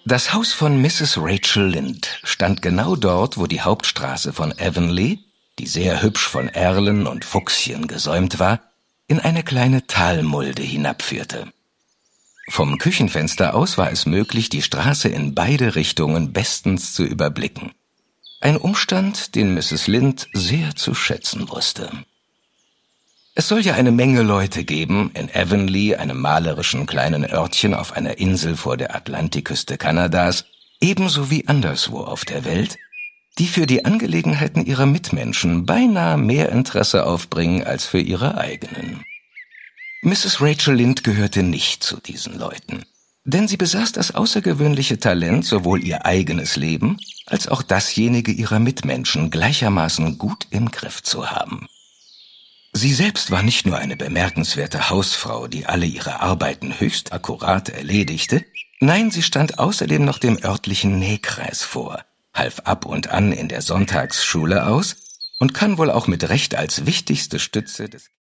Das Haus von Mrs. Rachel Lynde stand genau dort, wo die Hauptstraße von Avonlea, die sehr hübsch von Erlen und Fuchschen gesäumt war, in eine kleine Talmulde hinabführte. Vom Küchenfenster aus war es möglich, die Straße in beide Richtungen bestens zu überblicken. Ein Umstand, den Mrs. Lynde sehr zu schätzen wusste. Es soll ja eine Menge Leute geben, in Avonlea, einem malerischen kleinen Örtchen auf einer Insel vor der Atlantikküste Kanadas, ebenso wie anderswo auf der Welt, die für die Angelegenheiten ihrer Mitmenschen beinahe mehr Interesse aufbringen als für ihre eigenen. Mrs. Rachel Lynde gehörte nicht zu diesen Leuten, denn sie besaß das außergewöhnliche Talent, sowohl ihr eigenes Leben als auch dasjenige ihrer Mitmenschen gleichermaßen gut im Griff zu haben. Sie selbst war nicht nur eine bemerkenswerte Hausfrau, die alle ihre Arbeiten höchst akkurat erledigte, nein, sie stand außerdem noch dem örtlichen Nähkreis vor, half ab und an in der Sonntagsschule aus und kann wohl auch mit Recht als wichtigste Stütze des